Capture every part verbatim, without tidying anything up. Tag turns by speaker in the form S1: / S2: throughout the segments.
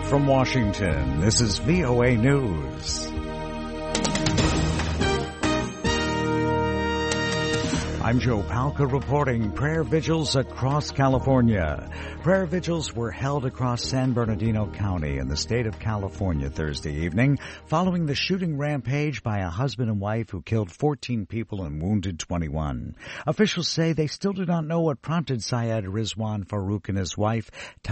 S1: from Washington, this is V O A News. I'm Joe Palca reporting prayer vigils across California. Prayer vigils were held across San Bernardino County in the state of California Thursday evening following the shooting rampage by a husband and wife who killed fourteen people and wounded twenty-one. Officials say they still do not know what prompted Syed Rizwan Farouk and his wife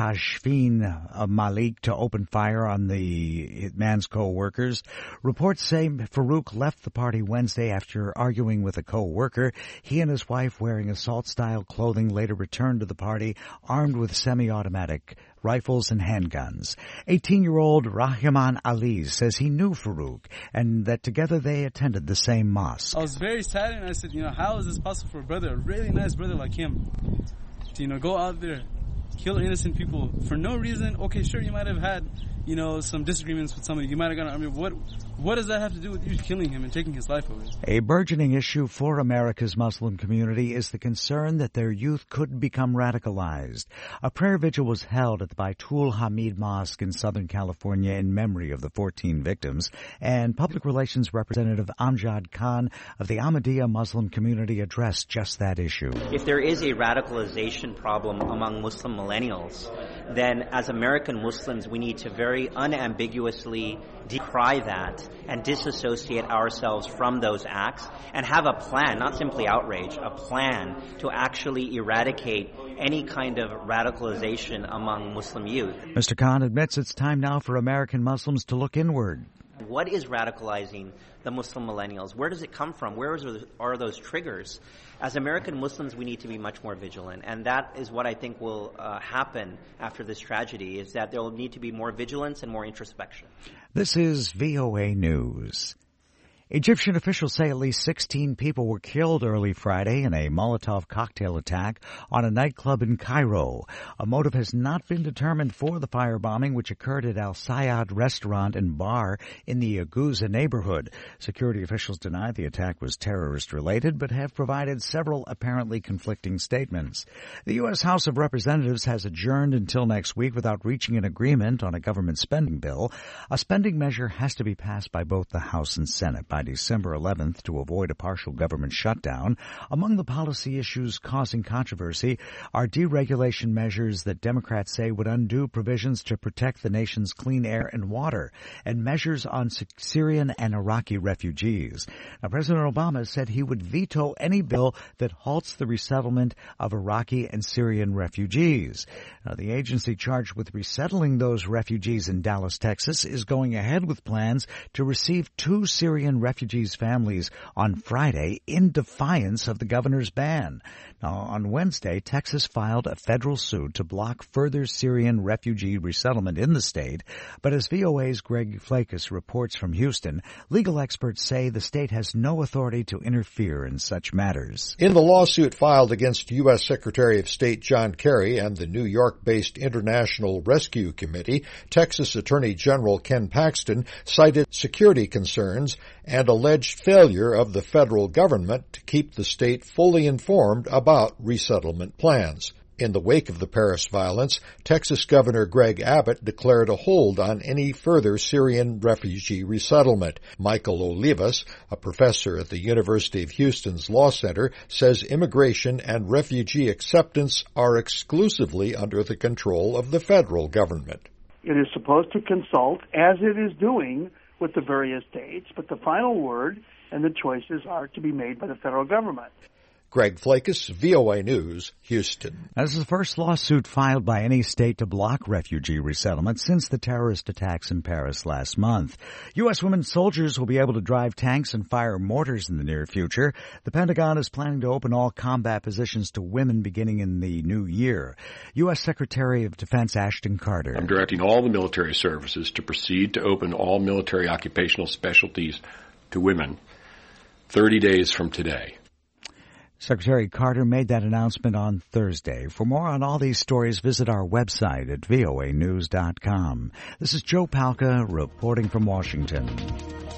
S1: Tashfeen Malik to open fire on the man's co-workers. Reports say Farouk left the party Wednesday after arguing with a co-worker. He and his wife, wearing assault-style clothing, later returned to the party armed with semi-automatic rifles and handguns. eighteen-year-old Rahiman Ali says he knew Farouk and that together they attended the same mosque.
S2: I was very sad and I said, you know, how is this possible for a brother, a really nice brother like him, to, you know, go out there, kill innocent people for no reason? Okay, sure, you might have had, you know, some disagreements with somebody. You might have gone, I mean, what, what does that have to do with you killing him and taking his life away?
S1: A burgeoning issue for America's Muslim community is the concern that their youth could become radicalized. A prayer vigil was held at the Baitul Hamid Mosque in Southern California in memory of the fourteen victims, and Public Relations Representative Amjad Khan of the Ahmadiyya Muslim community addressed just that issue.
S3: If there is a radicalization problem among Muslim millennials, then as American Muslims, we need to very unambiguously decry that and disassociate ourselves from those acts and have a plan, not simply outrage, a plan to actually eradicate any kind of radicalization among Muslim youth.
S1: Mister Khan admits it's time now for American Muslims to look inward.
S3: What is radicalizing the Muslim millennials? Where does it come from? Where are those triggers? As American Muslims, we need to be much more vigilant, and that is what I think will uh, happen after this tragedy, is that there will need to be more vigilance and more introspection.
S1: This is V O A News. Egyptian officials say at least sixteen people were killed early Friday in a Molotov cocktail attack on a nightclub in Cairo. A motive has not been determined for the firebombing, which occurred at Al Sayad restaurant and bar in the Aguza neighborhood. Security officials deny the attack was terrorist-related, but have provided several apparently conflicting statements. The U S House of Representatives has adjourned until next week without reaching an agreement on a government spending bill. A spending measure has to be passed by both the House and Senate by December eleventh to avoid a partial government shutdown. Among the policy issues causing controversy are deregulation measures that Democrats say would undo provisions to protect the nation's clean air and water, and measures on Syrian and Iraqi refugees. Now, President Obama said he would veto any bill that halts the resettlement of Iraqi and Syrian refugees. Now, the agency charged with resettling those refugees in Dallas, Texas, is going ahead with plans to receive two Syrian refugees' families on Friday in defiance of the governor's ban. Now, on Wednesday, Texas filed a federal suit to block further Syrian refugee resettlement in the state. But as V O A's Greg Flakus reports from Houston, legal experts say the state has no authority to interfere in such matters.
S4: In the lawsuit filed against U S Secretary of State John Kerry and the New York-based International Rescue Committee, Texas Attorney General Ken Paxton cited security concerns and alleged failure of the federal government to keep the state fully informed about resettlement plans. In the wake of the Paris violence, Texas Governor Greg Abbott declared a hold on any further Syrian refugee resettlement. Michael Olivas, a professor at the University of Houston's Law Center, says immigration and refugee acceptance are exclusively under the control of the federal government.
S5: It is supposed to consult, as it is doing, with the various states, but the final word and the choices are to be made by the federal government.
S4: Greg Flakus, V O A News, Houston.
S1: This is the first lawsuit filed by any state to block refugee resettlement since the terrorist attacks in Paris last month. U S women soldiers will be able to drive tanks and fire mortars in the near future. The Pentagon is planning to open all combat positions to women beginning in the new year. U S Secretary of Defense Ashton Carter.
S6: I'm directing all the military services to proceed to open all military occupational specialties to women thirty days from today.
S1: Secretary Carter made that announcement on Thursday. For more on all these stories, visit our website at V O A news dot com. This is Joe Palca reporting from Washington.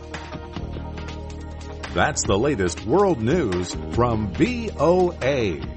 S7: That's the latest world news from V O A.